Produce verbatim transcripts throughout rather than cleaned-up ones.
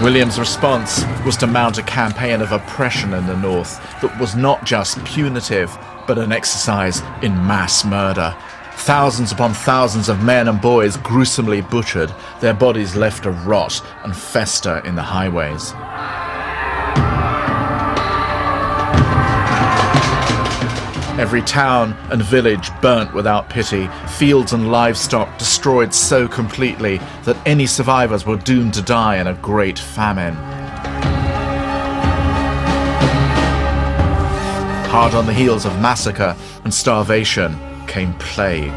William's response was to mount a campaign of oppression in the north that was not just punitive, but an exercise in mass murder. Thousands upon thousands of men and boys gruesomely butchered, their bodies left to rot and fester in the highways. Every town and village burnt without pity, fields and livestock destroyed so completely that any survivors were doomed to die in a great famine. Hard on the heels of massacre and starvation came plague.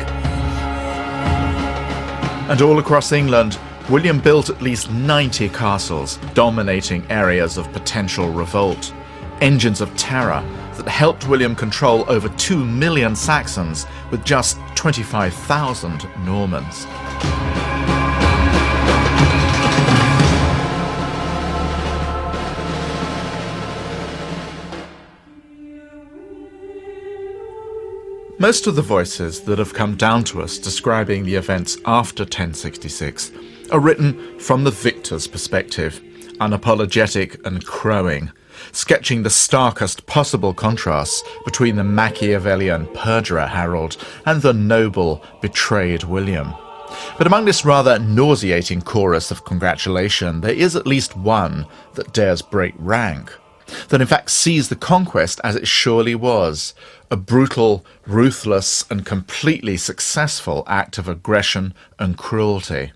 And all across England, William built at least ninety castles, dominating areas of potential revolt. Engines of terror that helped William control over two million Saxons with just twenty-five thousand Normans. Most of the voices that have come down to us describing the events after ten sixty-six are written from the victor's perspective, unapologetic and crowing, sketching the starkest possible contrasts between the Machiavellian perjurer Harold and the noble, betrayed William. But among this rather nauseating chorus of congratulation, there is at least one that dares break rank, that in fact sees the conquest as it surely was, a brutal, ruthless and completely successful act of aggression and cruelty.